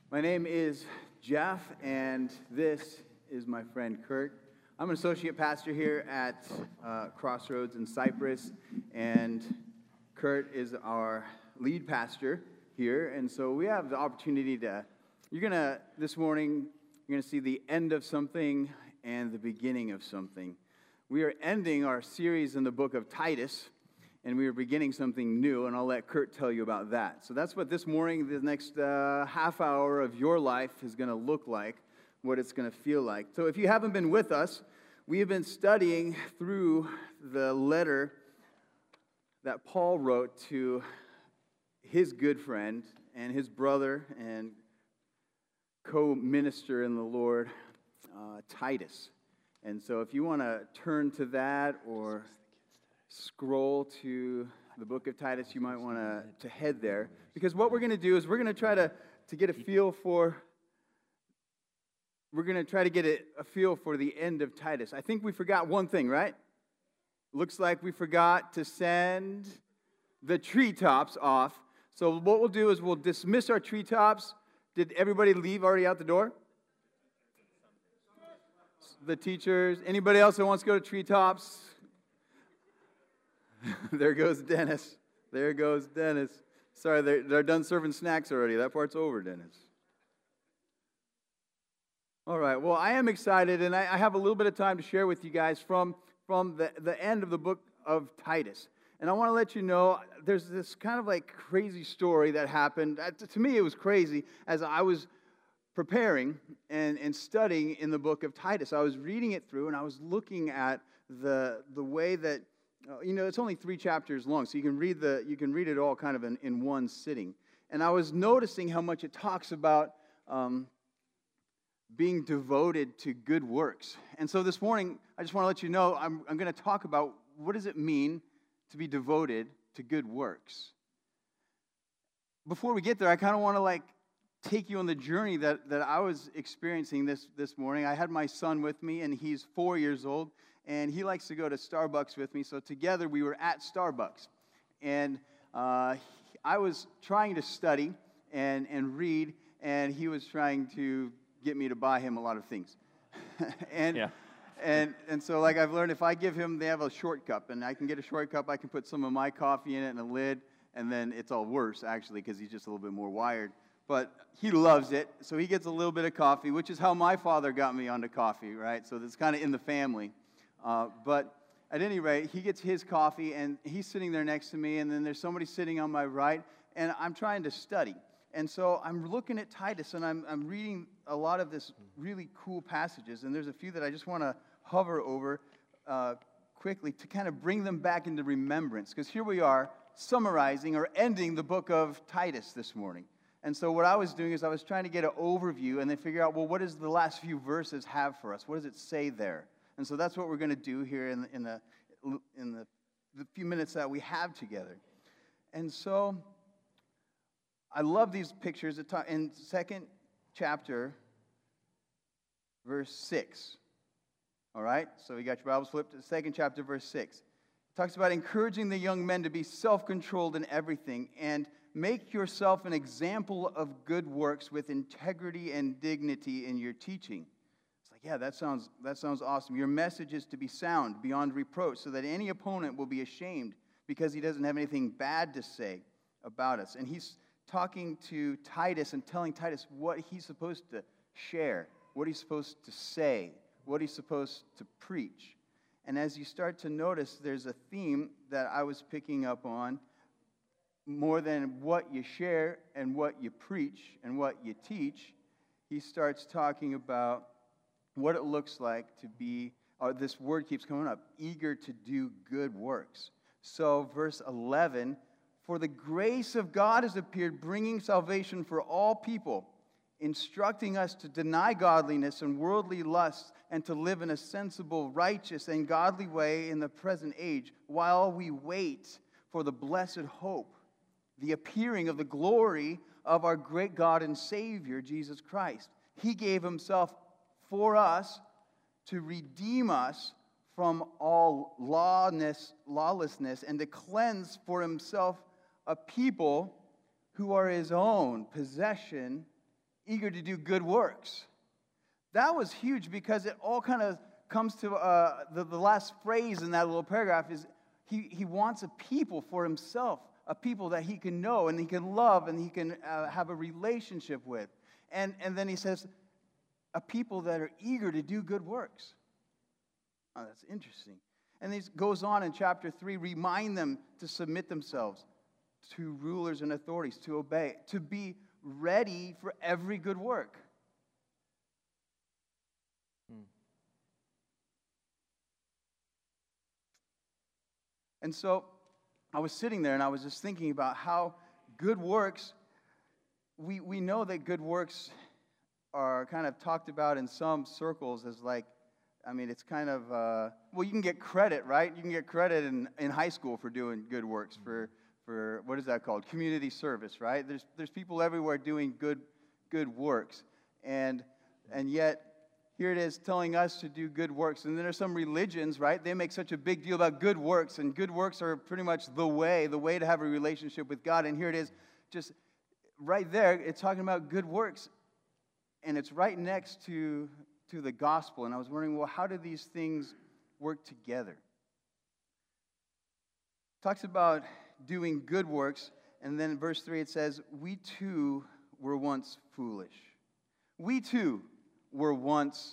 My name is Jeff, and this is my friend Kurt. I'm an associate pastor here at Crossroads in Cypress, and Kurt is our lead pastor here. And so we have the opportunity this morning, you're going to see the end of something and the beginning of something. We are ending our series in the book of Titus, and we are beginning something new, and I'll let Kurt tell you about that. So that's what this morning, the next half hour of your life is going to look like, what it's going to feel like. So if you haven't been with us, we have been studying through the letter that Paul wrote to his good friend and his brother and co-minister in the Lord, Titus. And so if you want to turn to that or scroll to the book of Titus, you might want to head there. Because what we're going to do is we're going to try to get a feel for, the end of Titus. I think we forgot one thing, right? Looks like we forgot to send the treetops off. So what we'll do is we'll dismiss our treetops. Did everybody leave already out the door? The teachers. Anybody else that wants to go to treetops? There goes Dennis. Sorry, they're done serving snacks already. That part's over, Dennis. All right, well, I am excited, and I have a little bit of time to share with you guys from the end of the book of Titus. And I want to let you know, there's this kind of like crazy story that happened. To me, it was crazy as I was preparing and studying in the book of Titus. I was reading it through, and I was looking at the way that, it's only 3 chapters long, so you can read it all kind of in one sitting. And I was noticing how much it talks about being devoted to good works. And so this morning, I just want to let you know, I'm going to talk about what does it mean to be devoted to good works. Before we get there, I kind of want to take you on the journey that I was experiencing this morning. I had my son with me, and he's 4 years old, and he likes to go to Starbucks with me. So together we were at Starbucks, and I was trying to study and read, and he was trying to get me to buy him a lot of things. And so I've learned, if I give him, they have a short cup, and I can get a short cup, I can put some of my coffee in it and a lid, and then it's all worse, actually, because he's just a little bit more wired. But he loves it, so he gets a little bit of coffee, which is how my father got me onto coffee, right? So it's kind of in the family. But at any rate, he gets his coffee, and he's sitting there next to me, and then there's somebody sitting on my right, and I'm trying to study. And so I'm looking at Titus, and I'm reading a lot of this really cool passages, and there's a few that I just want to hover over quickly to kind of bring them back into remembrance, because here we are summarizing or ending the book of Titus this morning. And so what I was doing is I was trying to get an overview and then figure out, well, what does the last few verses have for us? What does it say there? And so that's what we're going to do here in the few minutes that we have together. And so I love these pictures. In 2nd chapter, verse 6. All right? So you got your Bibles flipped to 2nd chapter, verse 6. It talks about encouraging the young men to be self-controlled in everything and make yourself an example of good works with integrity and dignity in your teaching. It's like, yeah, that sounds awesome. Your message is to be sound, beyond reproach, so that any opponent will be ashamed because he doesn't have anything bad to say about us. And he's talking to Titus and telling Titus what he's supposed to share, what he's supposed to say, what he's supposed to preach. And as you start to notice, there's a theme that I was picking up on. More than what you share and what you preach and what you teach, he starts talking about what it looks like to be, this word keeps coming up, eager to do good works. So verse 11, for the grace of God has appeared, bringing salvation for all people, instructing us to deny godliness and worldly lusts and to live in a sensible, righteous, and godly way in the present age, while we wait for the blessed hope, the appearing of the glory of our great God and Savior, Jesus Christ. He gave himself for us to redeem us from all lawlessness and to cleanse for himself a people who are his own possession eager to do good works. That was huge because it all kind of comes to the last phrase in that little paragraph is he wants a people for himself, a people that he can know and he can love and he can have a relationship with. And then he says, a people that are eager to do good works. Oh, that's interesting. And he goes on in chapter 3, remind them to submit themselves to rulers and authorities, to obey, to be ready for every good work. And so I was sitting there and I was just thinking about how good works, we know that good works are kind of talked about in some circles as like, I mean, it's kind of, well, you can get credit, right? You can get credit in high school for doing good works, for what is that called? Community service, right? There's people everywhere doing good works. And yet, here it is telling us to do good works. And then there's some religions, right? They make such a big deal about good works, and good works are pretty much the way to have a relationship with God. And here it is, just right there, it's talking about good works. And it's right next to the gospel. And I was wondering, well, how do these things work together? It talks about doing good works, and then in verse 3 it says, we too were once foolish. We too were once,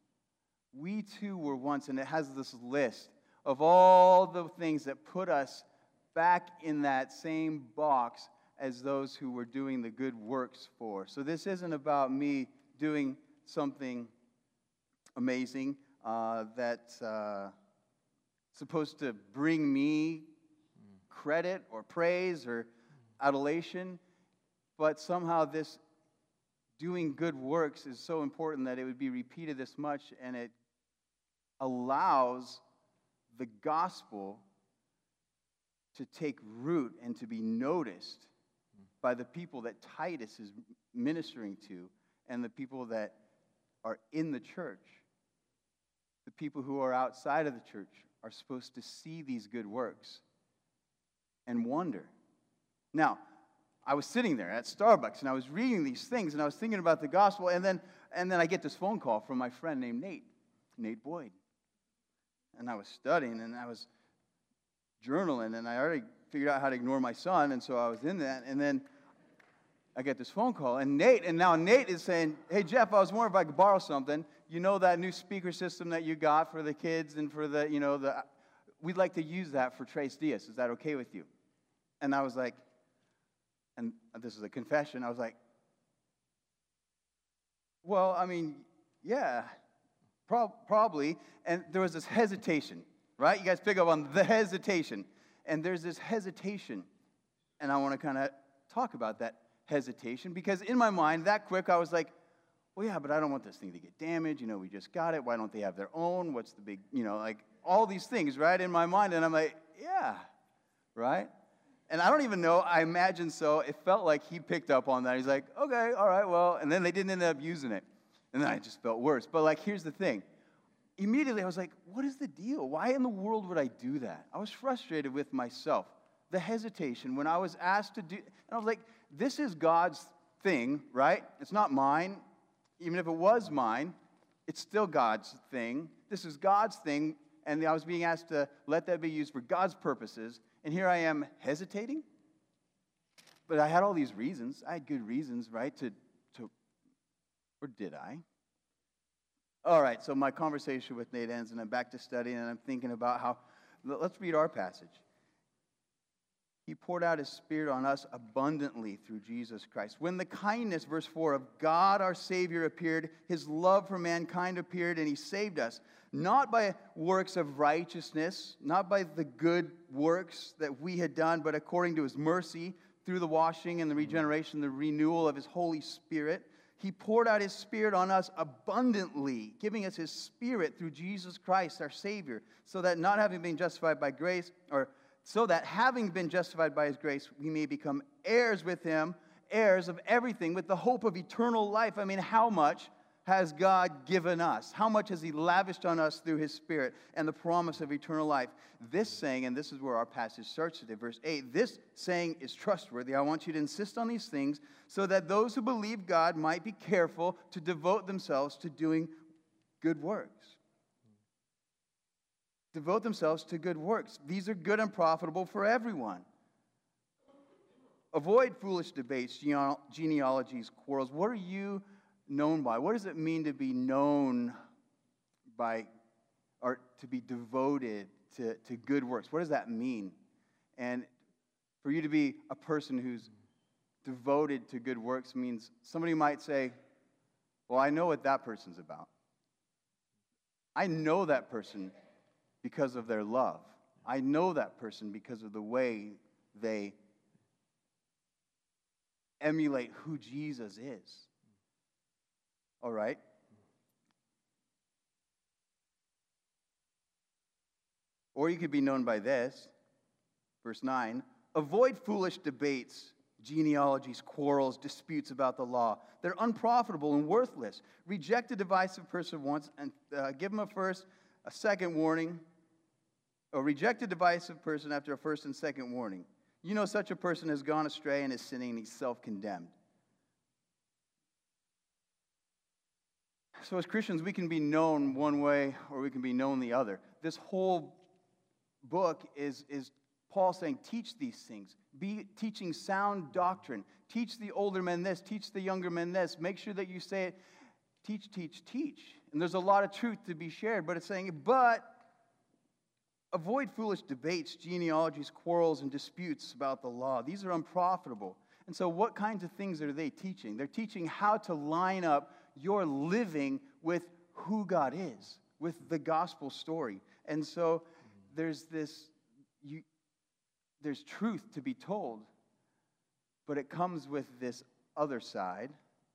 and it has this list of all the things that put us back in that same box as those who were doing the good works for. So this isn't about me doing something amazing that's supposed to bring me credit or praise or adulation, but somehow this doing good works is so important that it would be repeated this much, and it allows the gospel to take root and to be noticed by the people that Titus is ministering to and the people that are in the church. The people who are outside of the church are supposed to see these good works and wonder. Now, I was sitting there at Starbucks, and I was reading these things, and I was thinking about the gospel, and then I get this phone call from my friend named Nate Boyd. And I was studying, and I was journaling, and I already figured out how to ignore my son, and so I was in that, and then I get this phone call, and now Nate is saying, hey, Jeff, I was wondering if I could borrow something. You know that new speaker system that you got for the kids and for we'd like to use that for Trace Diaz. Is that okay with you? And I was like, and this is a confession, I was like, well, I mean, yeah, probably. And there was this hesitation, right? You guys pick up on the hesitation. And there's this hesitation. And I want to kind of talk about that hesitation, because in my mind, that quick, I was like, well, yeah, but I don't want this thing to get damaged. We just got it. Why don't they have their own? What's the big, like all these things, right, in my mind. And I'm like, yeah, right? And I don't even know, I imagine so. It felt like he picked up on that. He's like, okay, all right, well, and then they didn't end up using it. And then I just felt worse. But here's the thing. Immediately I was like, what is the deal? Why in the world would I do that? I was frustrated with myself. The hesitation when I was asked to do, and I was like, this is God's thing, right? It's not mine. Even if it was mine, it's still God's thing. This is God's thing, and I was being asked to let that be used for God's purposes, and here I am hesitating? But I had all these reasons. I had good reasons, right, or did I? All right, so my conversation with Nate ends, and I'm back to studying, and I'm thinking about how, let's read our passage. He poured out his Spirit on us abundantly through Jesus Christ. When the kindness, verse 4, of God our Savior appeared, his love for mankind appeared, and he saved us, not by works of righteousness, not by the good works that we had done, but according to his mercy, through the washing and the regeneration, the renewal of his Holy Spirit. He poured out his Spirit on us abundantly, giving us his Spirit through Jesus Christ, our Savior, so that having been justified by his grace, we may become heirs with him, heirs of everything, with the hope of eternal life. I mean, how much has God given us? How much has he lavished on us through his Spirit and the promise of eternal life? This saying, and this is where our passage starts today, verse 8, this saying is trustworthy. I want you to insist on these things so that those who believe God might be careful to devote themselves to doing good works. Devote themselves to good works. These are good and profitable for everyone. Avoid foolish debates, genealogies, quarrels. What are you known by? What does it mean to be known by, or to be devoted to good works? What does that mean? And for you to be a person who's devoted to good works means somebody might say, well, I know what that person's about. I know that person because of their love. I know that person because of the way they emulate who Jesus is. All right? Or you could be known by this, verse 9, avoid foolish debates, genealogies, quarrels, disputes about the law. They're unprofitable and worthless. Reject a divisive person once and give him a second warning. Or reject a divisive person after a first and second warning. You know such a person has gone astray and is sinning and he's self-condemned. So as Christians, we can be known one way or we can be known the other. This whole book is Paul saying, teach these things. Be teaching sound doctrine. Teach the older men this. Teach the younger men this. Make sure that you say it. Teach, teach, teach. And there's a lot of truth to be shared, but it's saying, but avoid foolish debates, genealogies, quarrels, and disputes about the law. These are unprofitable. And so what kinds of things are they teaching? They're teaching how to line up your living with who God is, with the gospel story. And so there's truth to be told, but it comes with this other side,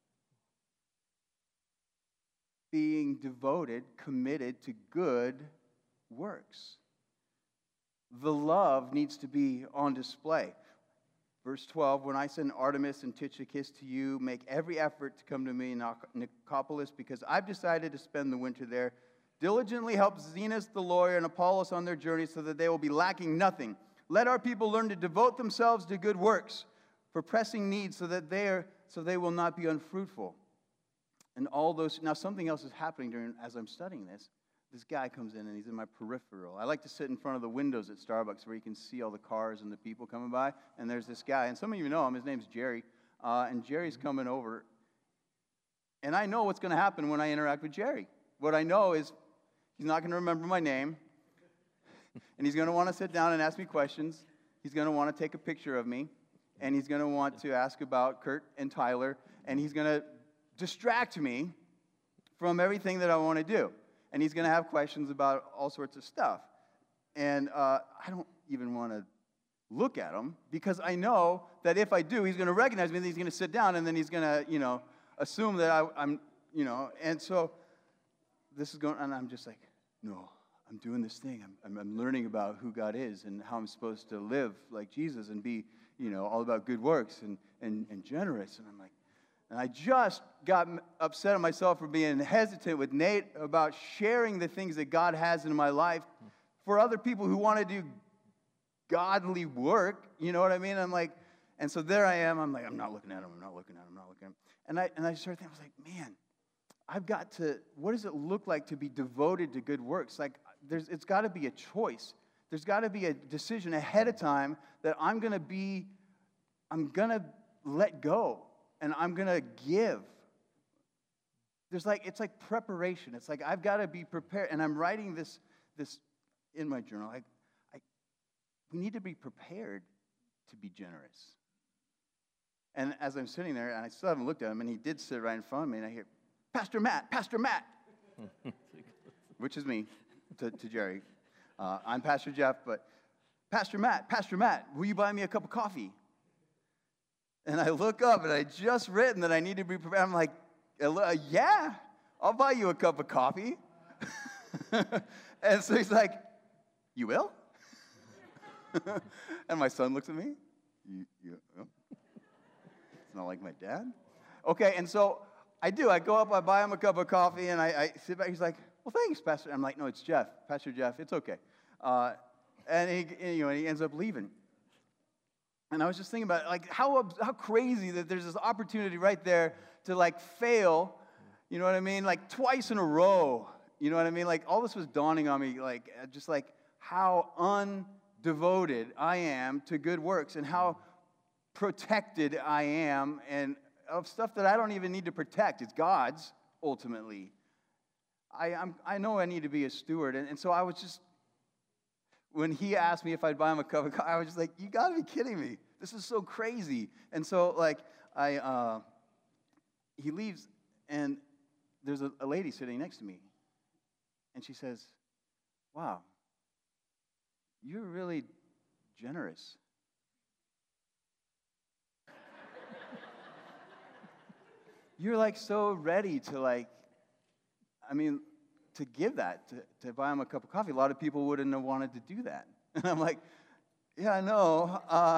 being devoted, committed to good works. The love needs to be on display. Verse 12, when I send Artemis and Tychicus to you, make every effort to come to me in Nicopolis, because I've decided to spend the winter there. Diligently help Zenas the lawyer and Apollos on their journey so that they will be lacking nothing. Let our people learn to devote themselves to good works for pressing needs so they will not be unfruitful. And all those, now something else is happening as I'm studying this. This guy comes in and he's in my peripheral. I like to sit in front of the windows at Starbucks where you can see all the cars and the people coming by. And there's this guy, and some of you know him. His name's Jerry. And Jerry's coming over. And I know what's going to happen when I interact with Jerry. What I know is he's not going to remember my name. And he's going to want to sit down and ask me questions. He's going to want to take a picture of me. And he's going to want to ask about Kurt and Tyler. And he's going to distract me from everything that I want to do. And he's going to have questions about all sorts of stuff. And I don't even want to look at him because I know that if I do, he's going to recognize me and he's going to sit down and then he's going to, assume that I'm. And so this is going, and I'm just like, no, I'm doing this thing. I'm learning about who God is and how I'm supposed to live like Jesus and be, all about good works and generous. And I'm like, and I just got upset at myself for being hesitant with Nate about sharing the things that God has in my life for other people who want to do godly work. You know what I mean? I'm like, and so there I am. I'm like, I'm not looking at him. I'm not looking at him. I'm not looking at him. And I started thinking, I was like, man, I've got to, what does it look like to be devoted to good works? Like, it's got to be a choice. There's got to be a decision ahead of time that I'm going to let go. And I'm going to give. It's like preparation. It's like I've got to be prepared. And I'm writing this in my journal. We need to be prepared to be generous. And as I'm sitting there, and I still haven't looked at him, and he did sit right in front of me, and I hear, Pastor Matt, which is me to Jerry. I'm Pastor Jeff, but Pastor Matt, will you buy me a cup of coffee? And I look up, and I just written that I need to be prepared. I'm like, yeah, I'll buy you a cup of coffee. And so he's like, you will? And my son looks at me. It's not like my dad. Okay, and so I do. I go up, I buy him a cup of coffee, and I sit back. He's like, well, thanks, Pastor. I'm like, no, it's Jeff, Pastor Jeff. It's okay. And he ends up leaving. And I was just thinking about like how crazy that there's this opportunity right there to like fail, you know what I mean? Like twice in a row, you know what I mean? Like all this was dawning on me, like just like how undevoted I am to good works and how protected I am and of stuff that I don't even need to protect. It's God's ultimately. I know I need to be a steward, and so I was just. When he asked me if I'd buy him a cup of coffee, I was just like, you got to be kidding me. This is so crazy. And so, like, he leaves, and there's a lady sitting next to me. And she says, wow, you're really generous. You're, like, so ready to, like, to give that, to buy him a cup of coffee. A lot of people wouldn't have wanted to do that. And I'm like, yeah, I know.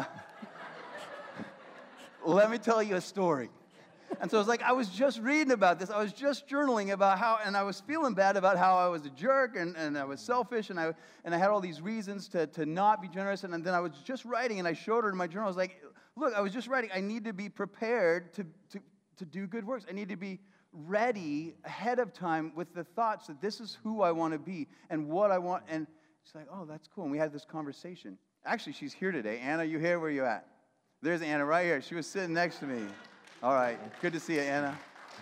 Let me tell you a story. And so it's like, I was just reading about this. I was just journaling about how, and I was feeling bad about how I was a jerk, and I was selfish, and I had all these reasons to not be generous. And then I was just writing, and I showed her in my journal. I was like, look, I was just writing. I need to be prepared to do good works. I need to be ready ahead of time with the thoughts that this is who I want to be and what I want. And she's like, oh, that's cool. And we had this conversation. Actually, she's here today. Anna, you here? Where you at? There's Anna right here. She was sitting next to me. All right. Good to see you, Anna.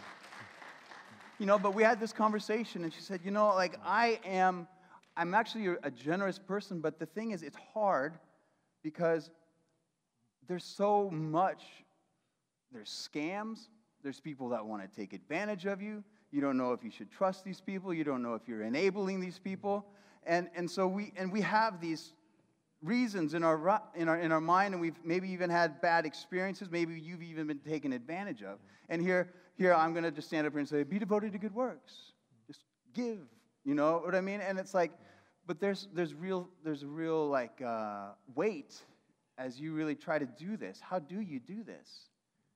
But we had this conversation, and she said, like I'm actually a generous person, but the thing is, it's hard because there's so much, there's scams. There's people that want to take advantage of you. You don't know if you should trust these people. You don't know if you're enabling these people. And so we have these reasons in our mind, and we've maybe even had bad experiences. Maybe you've even been taken advantage of. And here I'm going to just stand up here and say, be devoted to good works. Just give. You know what I mean? And it's like, but there's a real like weight as you really try to do this. How do you do this?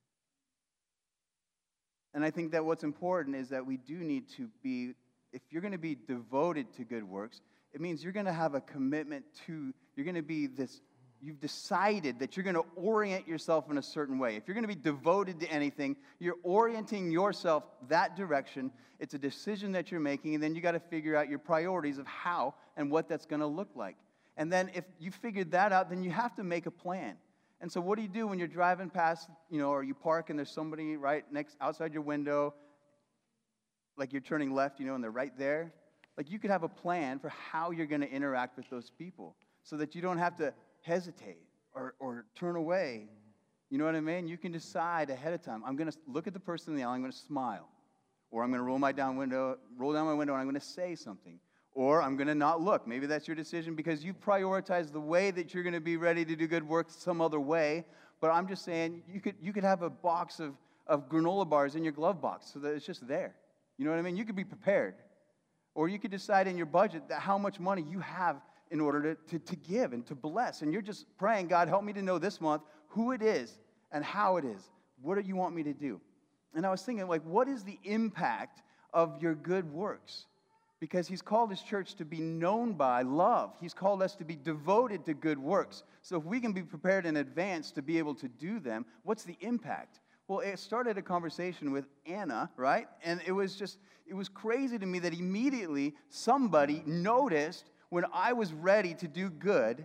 And I think that what's important is that we do need to be, if you're going to be devoted to good works, it means you're going to have a commitment to, you're going to be this, you've decided that you're going to orient yourself in a certain way. If you're going to be devoted to anything, you're orienting yourself that direction. It's a decision that you're making, and then you got to figure out your priorities of how and what that's going to look like. And then if you figured that out, then you have to make a plan. And so what do you do when you're driving past, or you park and there's somebody right next outside your window, like you're turning left, and they're right there? Like you could have a plan for how you're going to interact with those people so that you don't have to hesitate or turn away. You know what I mean? You can decide ahead of time. I'm going to look at the person in the aisle, I'm going to smile. Or I'm going to roll down my window, and I'm going to say something. Or I'm going to not look. Maybe that's your decision because you prioritize the way that you're going to be ready to do good work some other way. But I'm just saying you could have a box of granola bars in your glove box so that it's just there. You know what I mean? You could be prepared. Or you could decide in your budget that how much money you have in order to give and to bless. And you're just praying, God, help me to know this month who it is and how it is. What do you want me to do? And I was thinking, like, what is the impact of your good works? Because he's called his church to be known by love. He's called us to be devoted to good works. So if we can be prepared in advance to be able to do them, what's the impact? Well, it started a conversation with Anna, right? And it was crazy to me that immediately somebody noticed when I was ready to do good,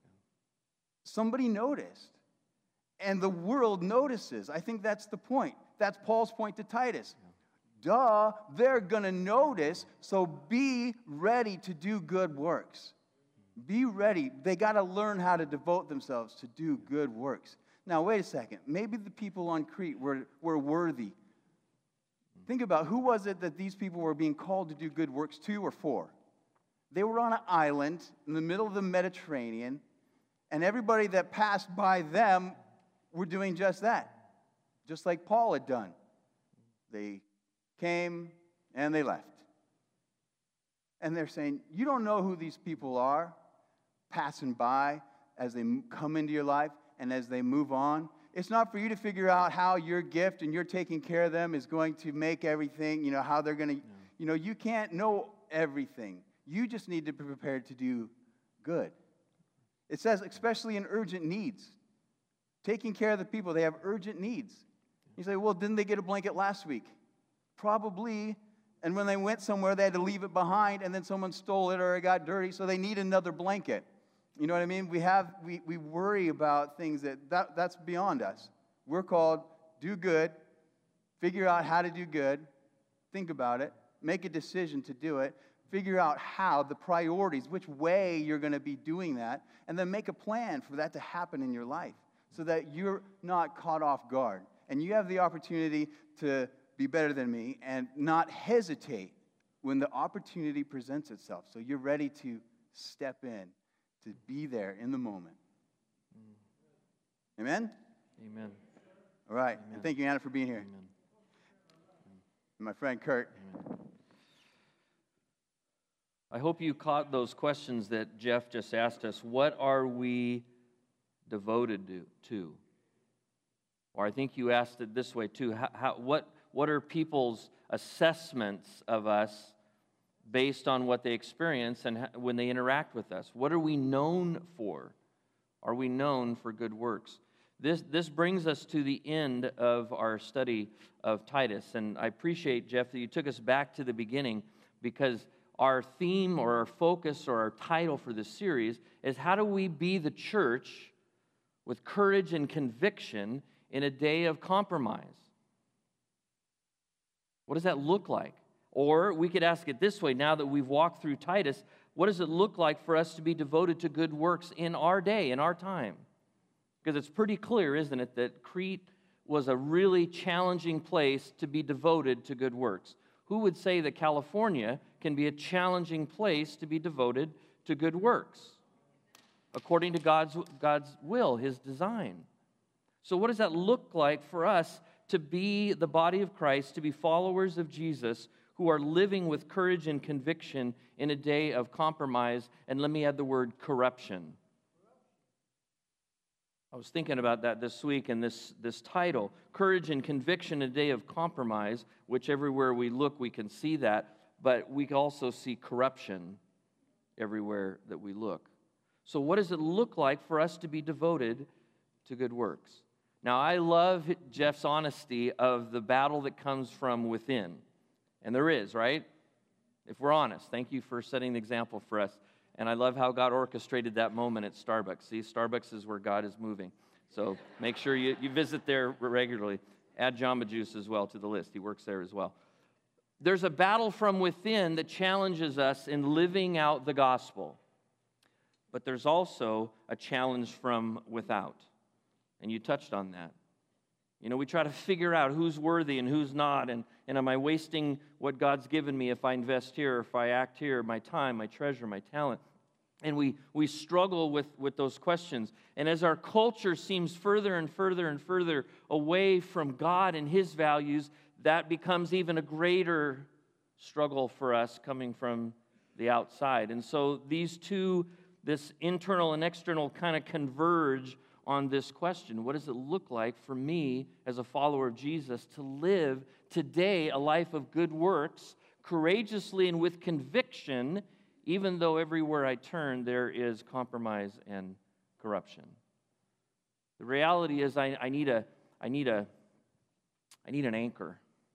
somebody noticed. And the world notices. I think that's the point. That's Paul's point to Titus. Duh, they're going to notice, so be ready to do good works. Be ready. They got to learn how to devote themselves to do good works. Now, wait a second. Maybe the people on Crete were worthy. Think about who was it that these people were being called to do good works to or for? They were on an island in the middle of the Mediterranean, and everybody that passed by them were doing just that, just like Paul had done. They came and they left. And they're saying, you don't know who these people are passing by as they come into your life and as they move on. It's not for you to figure out how your gift and you're taking care of them is going to make everything, how they're going to, you can't know everything. You just need to be prepared to do good. It says, especially in urgent needs. Taking care of the people, they have urgent needs. You say, well, didn't they get a blanket last week? Probably. And when they went somewhere, they had to leave it behind, and then someone stole it or it got dirty, so they need another blanket. You know what I mean? We worry about things that's beyond us. We're called do good, figure out how to do good, think about it, make a decision to do it, figure out how, the priorities, which way you're going to be doing that, and then make a plan for that to happen in your life so that you're not caught off guard. And you have the opportunity to be better than me and not hesitate when the opportunity presents itself. So you're ready to step in, to be there in the moment. Amen? Amen. All right. Amen. And thank you, Anna, for being here. Amen. And my friend Kurt. Amen. I hope you caught those questions that Jeff just asked us. What are we devoted to? Or I think you asked it this way too. What are people's assessments of us based on what they experience and when they interact with us? What are we known for? Are we known for good works? This brings us to the end of our study of Titus. And I appreciate, Jeff, that you took us back to the beginning, because our theme or our focus or our title for this series is how do we be the church with courage and conviction in a day of compromise? What does that look like? Or we could ask it this way, now that we've walked through Titus, what does it look like for us to be devoted to good works in our day, in our time? Because it's pretty clear, isn't it, that Crete was a really challenging place to be devoted to good works. Who would say that California can be a challenging place to be devoted to good works, according to God's will, His design? So what does that look like for us to be the body of Christ, to be followers of Jesus who are living with courage and conviction in a day of compromise? And let me add the word corruption. I was thinking about that this week, and this title, Courage and Conviction in a Day of Compromise, which everywhere we look we can see that, but we can also see corruption everywhere that we look. So what does it look like for us to be devoted to good works? Now, I love Jeff's honesty of the battle that comes from within. And there is, right? If we're honest. Thank you for setting the example for us. And I love how God orchestrated that moment at Starbucks. See, Starbucks is where God is moving. So make sure you visit there regularly. Add Jamba Juice as well to the list. He works there as well. There's a battle from within that challenges us in living out the gospel. But there's also a challenge from without. And you touched on that. We try to figure out who's worthy and who's not, and am I wasting what God's given me if I invest here, or if I act here, my time, my treasure, my talent. And we struggle with those questions. And as our culture seems further and further and further away from God and His values, that becomes even a greater struggle for us coming from the outside. And so these two, this internal and external, kind of converge on this question. What does it look like for me as a follower of Jesus to live today a life of good works, courageously and with conviction, even though everywhere I turn there is compromise and corruption? The reality is I need an anchor.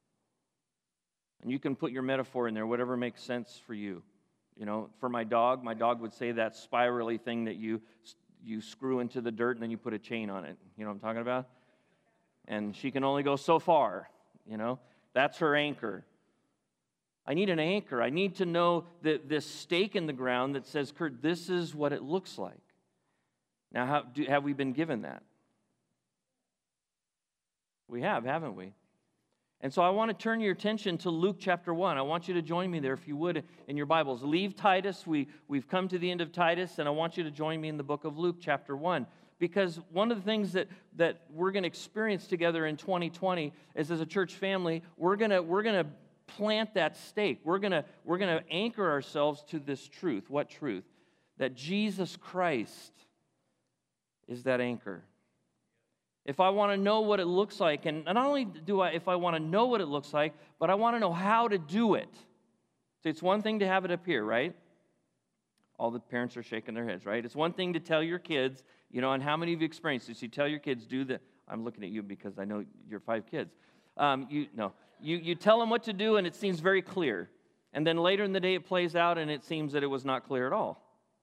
And you can put your metaphor in there, whatever makes sense for you. For my dog would say that spirally thing that you screw into the dirt and then you put a chain on it. You know what I'm talking about? And she can only go so far, That's her anchor. I need an anchor. I need to know that this stake in the ground that says, Kurt, this is what it looks like. Now, have we been given that? We have, haven't we? And so I want to turn your attention to Luke chapter 1. I want you to join me there, if you would, in your Bibles. Leave Titus. We've come to the end of Titus, and I want you to join me in the book of Luke chapter 1. Because one of the things that we're going to experience together in 2020 is, as a church family, we're going to plant that stake. We're going to anchor ourselves to this truth. What truth? That Jesus Christ is that anchor. If I want to know what it looks like, and not only if I want to know what it looks like, but I want to know how to do it. So it's one thing to have it appear, right? All the parents are shaking their heads, right? It's one thing to tell your kids, and how many of you experienced this? You tell your kids, do the, I'm looking at you because I know you're 5 kids. You tell them what to do, and it seems very clear. And then later in the day, it plays out, and it seems that it was not clear at all.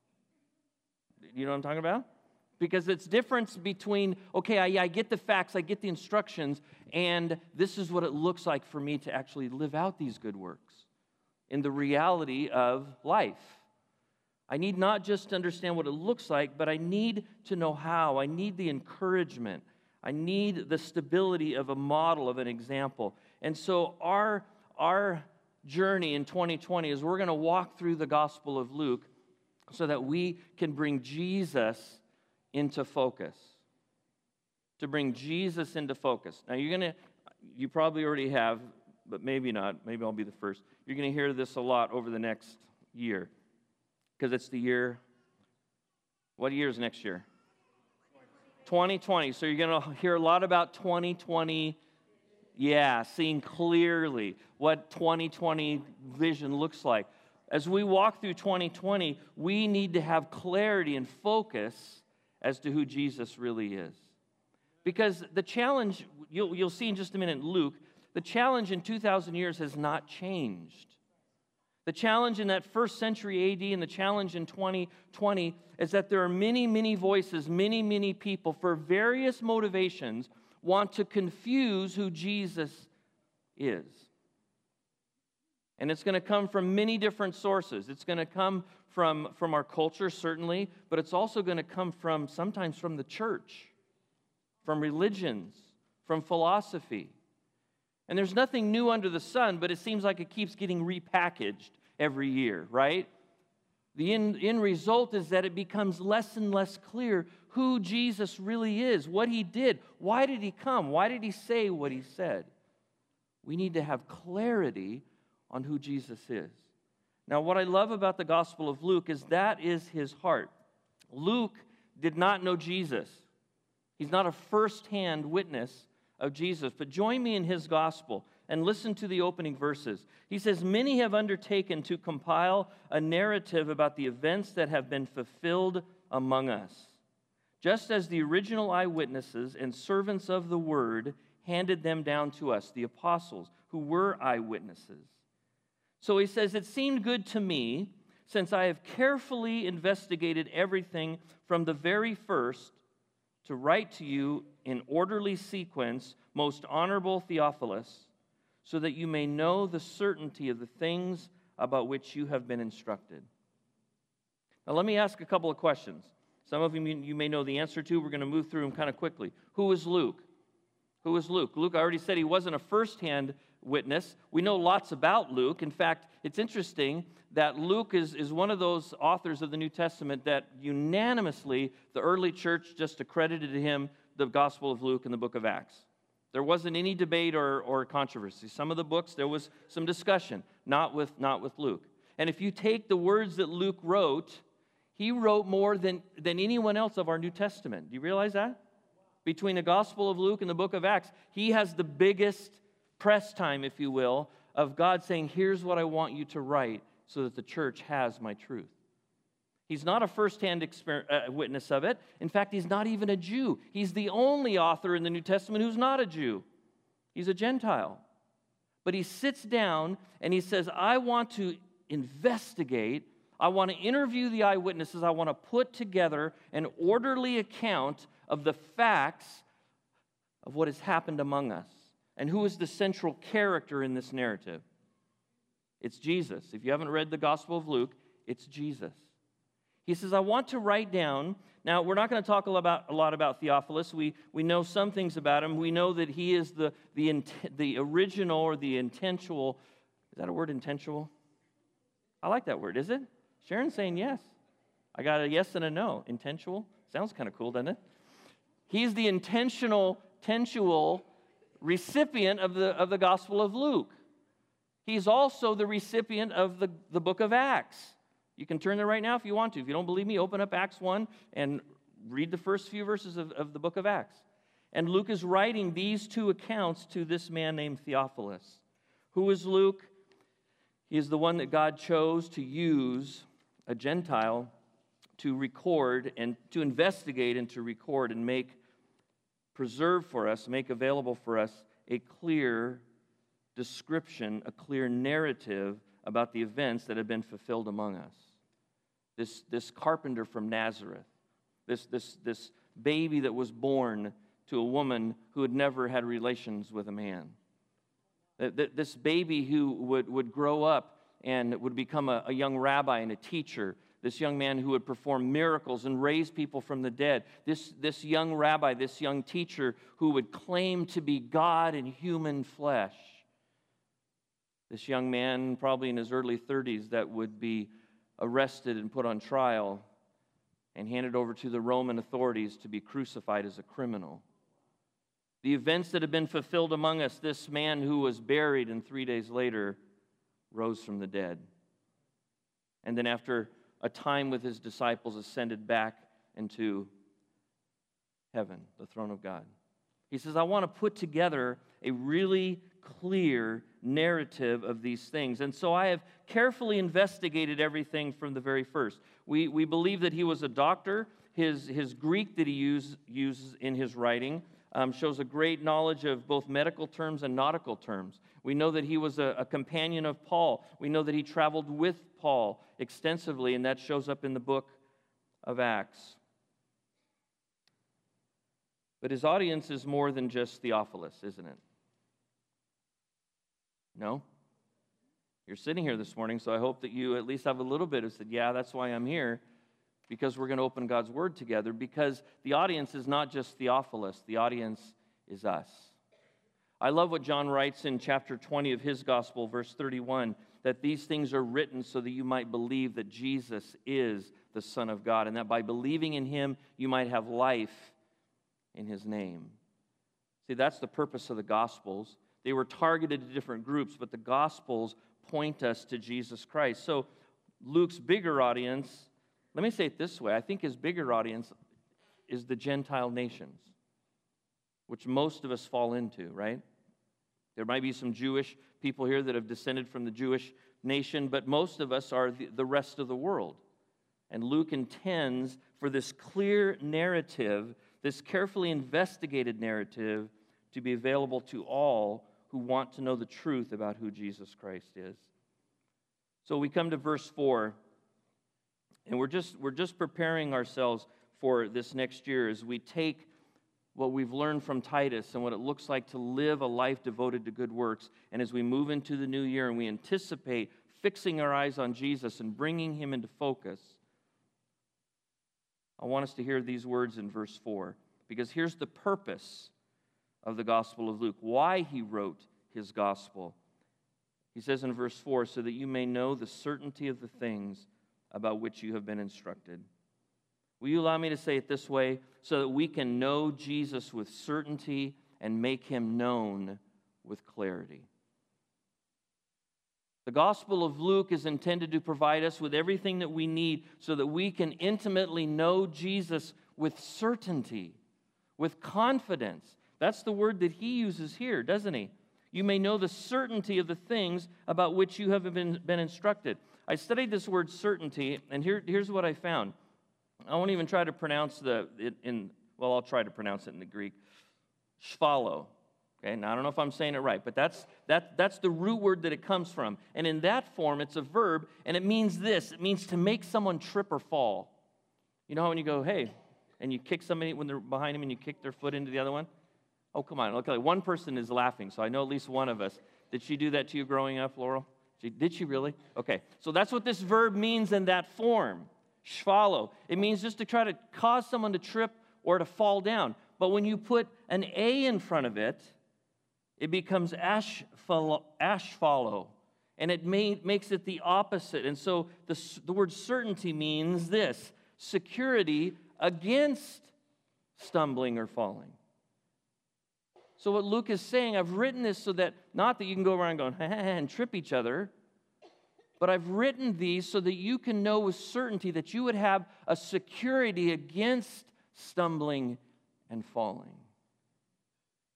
You know what I'm talking about? Because it's difference between, okay, I get the facts, I get the instructions, and this is what it looks like for me to actually live out these good works in the reality of life. I need not just to understand what it looks like, but I need to know how. I need the encouragement. I need the stability of a model, of an example. And so our journey in 2020 is we're going to walk through the Gospel of Luke so that we can bring Jesus into focus. To bring Jesus into focus. Now you probably already have, but maybe not. Maybe I'll be the first. You're going to hear this a lot over the next year. Because it's the year, what year is next year? 2020. So you're going to hear a lot about 2020. Yeah, seeing clearly what 2020 vision looks like. As we walk through 2020, we need to have clarity and focus as to who Jesus really is. Because the challenge, you'll see in just a minute in Luke, the challenge in 2,000 years has not changed. The challenge in that first century AD and the challenge in 2020 is that there are many, many voices, many, many people for various motivations want to confuse who Jesus is. And it's going to come from many different sources. It's going to come from our culture, certainly, but it's also going to come sometimes from the church, from religions, from philosophy. And there's nothing new under the sun, but it seems like it keeps getting repackaged every year, right? The end result is that it becomes less and less clear who Jesus really is, what he did, why did he come, why did he say what he said. We need to have clarity on who Jesus is. Now, what I love about the Gospel of Luke is that is his heart. Luke did not know Jesus. He's not a first-hand witness of Jesus. But join me in his gospel and listen to the opening verses. He says, "Many have undertaken to compile a narrative about the events that have been fulfilled among us, just as the original eyewitnesses and servants of the word handed them down to us, the apostles, who were eyewitnesses." So he says, "It seemed good to me, since I have carefully investigated everything from the very first, to write to you in orderly sequence, most honorable Theophilus, so that you may know the certainty of the things about which you have been instructed." Now let me ask a couple of questions. Some of you may know the answer to. We're going to move through them kind of quickly. Who is Luke? Who is Luke? Luke, I already said he wasn't a first-hand witness. We know lots about Luke. In fact, it's interesting that Luke is one of those authors of the New Testament that unanimously the early church just accredited to him the Gospel of Luke and the book of Acts. There wasn't any debate or controversy. Some of the books, there was some discussion, not with Luke. And if you take the words that Luke wrote, he wrote more than anyone else of our New Testament. Do you realize that? Between the Gospel of Luke and the book of Acts, he has the biggest press time, if you will, of God saying, here's what I want you to write so that the church has my truth. He's not a first-hand witness of it. In fact, he's not even a Jew. He's the only author in the New Testament who's not a Jew. He's a Gentile. But he sits down and he says, I want to investigate. I want to interview the eyewitnesses. I want to put together an orderly account of the facts of what has happened among us. And who is the central character in this narrative? It's Jesus. If you haven't read the Gospel of Luke, it's Jesus. He says, I want to write down. Now, we're not going to talk a lot about Theophilus. We know some things about him. We know that he is the original or the intentional. Is that a word, intentional? I like that word. Is it? Sharon's saying yes. I got a yes and a no. Intentional? Sounds kind of cool, doesn't it? He's the intentional recipient of the Gospel of Luke. He's also the recipient of the book of Acts. You can turn there right now if you want to. If you don't believe me, open up Acts 1 and read the first few verses of the book of Acts. And Luke is writing these two accounts to this man named Theophilus. Who is Luke? He is the one that God chose to use, a Gentile, to record and to investigate and to record and preserve for us, make available for us a clear description, a clear narrative about the events that have been fulfilled among us. This carpenter from Nazareth, this baby that was born to a woman who had never had relations with a man. This baby who would grow up and would become a young rabbi and a teacher. This young man who would perform miracles and raise people from the dead. This young rabbi, this young teacher who would claim to be God in human flesh. This young man, probably in his early 30s, that would be arrested and put on trial and handed over to the Roman authorities to be crucified as a criminal. The events that have been fulfilled among us, this man who was buried and 3 days later rose from the dead. And then after a time with his disciples, ascended back into heaven, the throne of God. He says, I want to put together a really clear narrative of these things. And so I have carefully investigated everything from the very first. We believe that he was a doctor. His Greek that he uses in his writing shows a great knowledge of both medical terms and nautical terms. We know that he was a companion of Paul. We know that he traveled with Paul extensively, and that shows up in the book of Acts. But his audience is more than just Theophilus, isn't it? No? You're sitting here this morning, so I hope that you at least have a little bit of said, yeah, that's why I'm here, because we're going to open God's Word together, because the audience is not just Theophilus, the audience is us. I love what John writes in chapter 20 of his gospel, verse 31, that these things are written so that you might believe that Jesus is the Son of God, and that by believing in him, you might have life in his name. See, that's the purpose of the Gospels. They were targeted to different groups, but the Gospels point us to Jesus Christ. So Luke's bigger audience, let me say it this way, I think his bigger audience is the Gentile nations, which most of us fall into, right? There might be some Jewish people here that have descended from the Jewish nation, but most of us are the rest of the world. And Luke intends for this clear narrative, this carefully investigated narrative, to be available to all who want to know the truth about who Jesus Christ is. So we come to verse 4, and we're just preparing ourselves for this next year as we take what we've learned from Titus and what it looks like to live a life devoted to good works. And as we move into the new year and we anticipate fixing our eyes on Jesus and bringing him into focus, I want us to hear these words in verse 4, because here's the purpose of the Gospel of Luke, why he wrote his Gospel. He says in verse 4, so that you may know the certainty of the things about which you have been instructed. Will you allow me to say it this way, so that we can know Jesus with certainty and make him known with clarity? The Gospel of Luke is intended to provide us with everything that we need so that we can intimately know Jesus with certainty, with confidence. That's the word that he uses here, doesn't he? You may know the certainty of the things about which you have been instructed. I studied this word certainty, and here's what I found. I won't even try to pronounce I'll try to pronounce it in the Greek. Shphalo. Okay, now I don't know if I'm saying it right, but that's the root word that it comes from. And in that form, it's a verb, and it means this. It means to make someone trip or fall. You know how when you go, hey, and you kick somebody when they're behind them and you kick their foot into the other one? Oh, come on. Okay, one person is laughing, so I know at least one of us. Did she do that to you growing up, Laurel? Did she really? Okay, so that's what this verb means in that form. Shphalo. It means just to try to cause someone to trip or to fall down. But when you put an A in front of it, it becomes ashphalo. And it makes it the opposite. And so the word certainty means this: security against stumbling or falling. So what Luke is saying, I've written this so that, not that you can go around going, and trip each other, but I've written these so that you can know with certainty that you would have a security against stumbling and falling.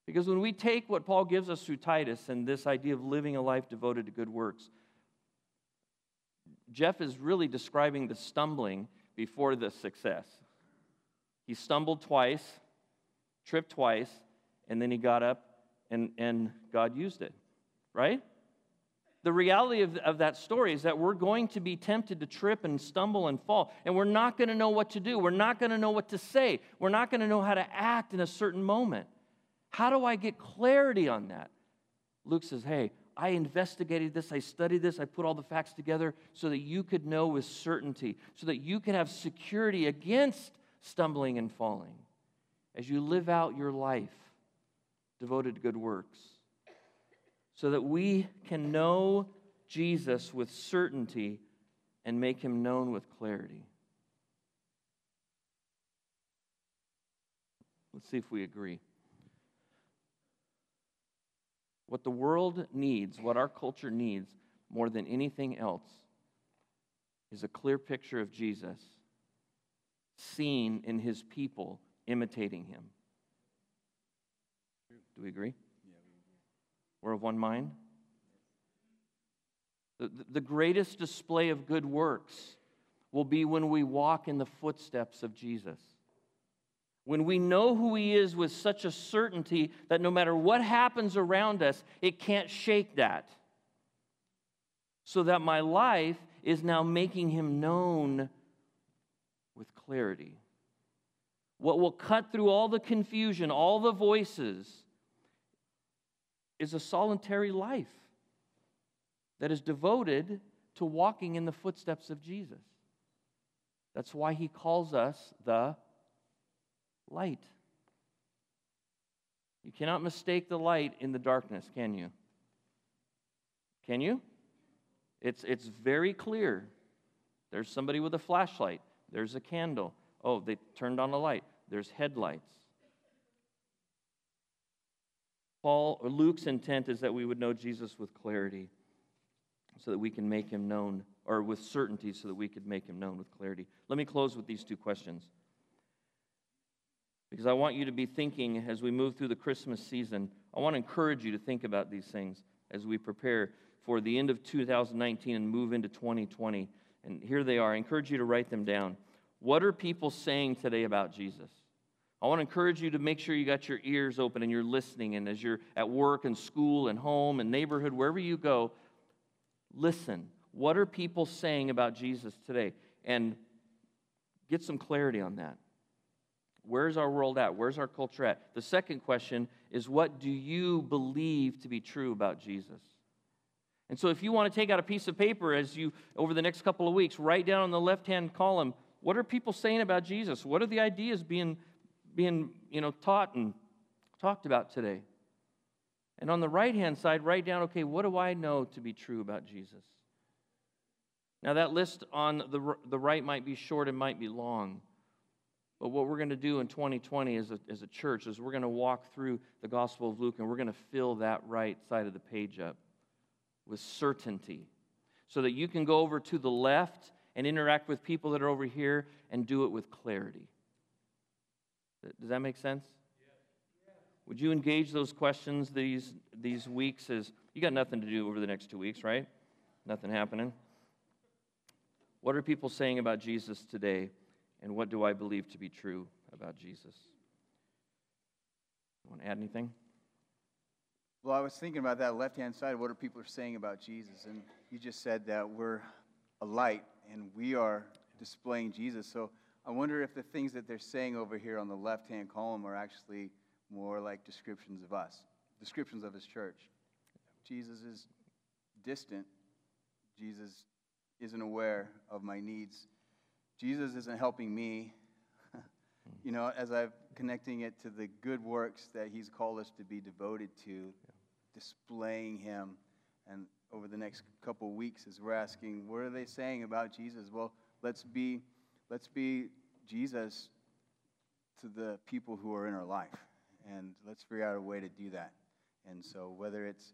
Because when we take what Paul gives us through Titus and this idea of living a life devoted to good works, Jeff is really describing the stumbling before the success. He stumbled twice, tripped twice, and then he got up and God used it, right? The reality of that story is that we're going to be tempted to trip and stumble and fall, and we're not going to know what to do. We're not going to know what to say. We're not going to know how to act in a certain moment. How do I get clarity on that? Luke says, hey, I investigated this, I studied this, I put all the facts together so that you could know with certainty, so that you could have security against stumbling and falling as you live out your life devoted to good works, so that we can know Jesus with certainty and make him known with clarity. Let's see if we agree. What the world needs, what our culture needs more than anything else, is a clear picture of Jesus seen in his people imitating him. Do we agree? Yeah, we agree. We're of one mind? The greatest display of good works will be when we walk in the footsteps of Jesus. When we know who he is with such a certainty that no matter what happens around us, it can't shake that. So that my life is now making him known with clarity. What will cut through all the confusion, all the voices, is a solitary life that is devoted to walking in the footsteps of Jesus. That's why he calls us the light. You cannot mistake the light in the darkness, can you? Can you? It's very clear. There's somebody with a flashlight. There's a candle. Oh, they turned on a light. There's headlights. Luke's intent is that we would know Jesus with clarity so that we can make him known, or with certainty so that we could make him known with clarity. Let me close with these two questions, because I want you to be thinking as we move through the Christmas season. I want to encourage you to think about these things as we prepare for the end of 2019 and move into 2020. And here they are. I encourage you to write them down. What are people saying today about Jesus? I want to encourage you to make sure you got your ears open and you're listening. And as you're at work and school and home and neighborhood, wherever you go, listen. What are people saying about Jesus today? And get some clarity on that. Where's our world at? Where's our culture at? The second question is, what do you believe to be true about Jesus? And so if you want to take out a piece of paper as you, over the next couple of weeks, write down on the left-hand column, what are people saying about Jesus? What are the ideas being taught and talked about today? And on the right-hand side, write down, okay, what do I know to be true about Jesus? Now that list on the right might be short and might be long. But what we're going to do in 2020 as a church is we're going to walk through the Gospel of Luke and we're going to fill that right side of the page up with certainty so that you can go over to the left and interact with people that are over here and do it with clarity. Does that make sense? Yes. Would you engage those questions these weeks? As you got nothing to do over the next 2 weeks, right? Nothing happening. What are people saying about Jesus today? And what do I believe to be true about Jesus? You want to add anything? Well, I was thinking about that left-hand side, what are people saying about Jesus? And you just said that we're a light and we are displaying Jesus. So I wonder if the things that they're saying over here on the left-hand column are actually more like descriptions of us, descriptions of his church. Jesus is distant. Jesus isn't aware of my needs. Jesus isn't helping me, as I'm connecting it to the good works that he's called us to be devoted to, displaying him. And over the next couple of weeks, as we're asking, what are they saying about Jesus? Well, let's be Jesus to the people who are in our life. And let's figure out a way to do that. And so whether it's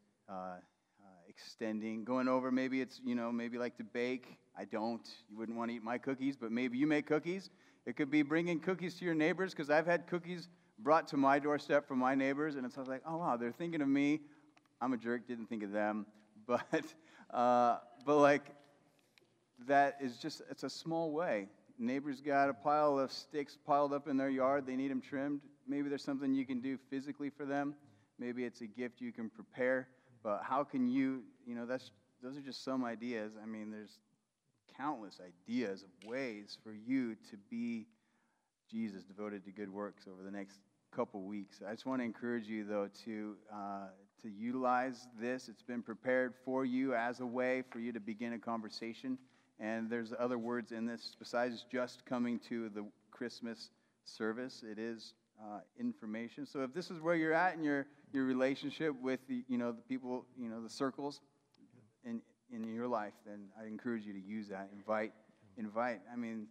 extending, going over, maybe it's, maybe like to bake. I don't. You wouldn't want to eat my cookies, but maybe you make cookies. It could be bringing cookies to your neighbors, because I've had cookies brought to my doorstep from my neighbors, and it's like, oh wow, they're thinking of me. I'm a jerk, didn't think of them, but like that is just, it's a small way. Neighbors got a pile of sticks piled up in their yard. They need them trimmed. Maybe there's something you can do physically for them. Maybe it's a gift you can prepare. But how can you, those are just some ideas. I mean, there's countless ideas of ways for you to be Jesus, devoted to good works over the next couple weeks. I just want to encourage you, though, to utilize this. It's been prepared for you as a way for you to begin a conversation. And there's other words in this besides just coming to the Christmas service. It is information. So if this is where you're at in your relationship with the people, the circles in your life, then I encourage you to use that. Invite. I mean,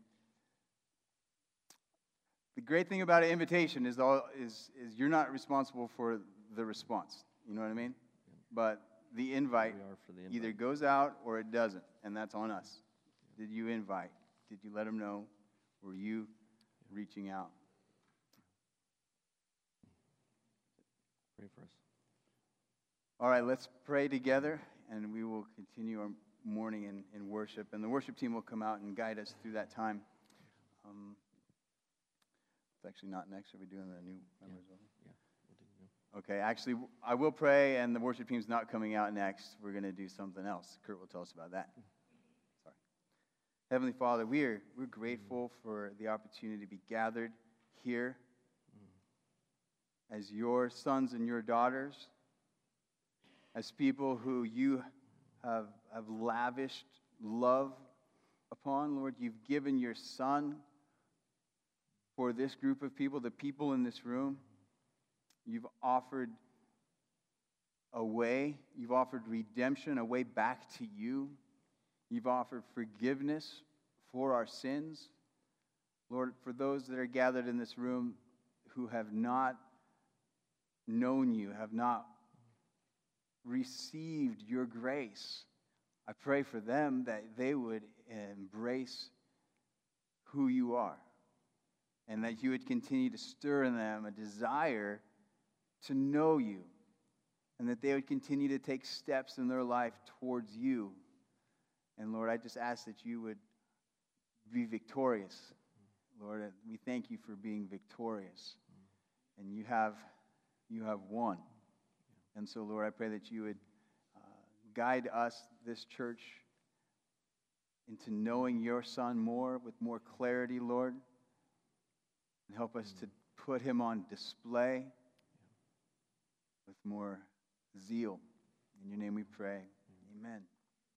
the great thing about an invitation is you're not responsible for the response. You know what I mean? But the invite either goes out or it doesn't, and that's on us. Did you invite? Did you let them know? Were you reaching out? Pray for us. All right, let's pray together, and we will continue our morning in worship. And the worship team will come out and guide us through that time. It's actually not next. Are we doing the new members? Yeah, we'll do new. Okay, actually, I will pray, and the worship team's not coming out next. We're going to do something else. Kurt will tell us about that. Sorry. Heavenly Father, we're grateful for the opportunity to be gathered here as your sons and your daughters, as people who you have lavished love upon. Lord, you've given your Son for this group of people, the people in this room. You've offered a way. You've offered redemption, a way back to you. You've offered forgiveness for our sins. Lord, for those that are gathered in this room who have not known you, have not received your grace, I pray for them that they would embrace who you are, and that you would continue to stir in them a desire to know you, and that they would continue to take steps in their life towards you. And Lord, I just ask that you would be victorious. Lord, we thank you for being victorious, and you have won. And so, Lord, I pray that you would guide us, this church, into knowing your Son more, with more clarity, Lord, and help us to put him on display with more zeal. In your name we pray. Amen.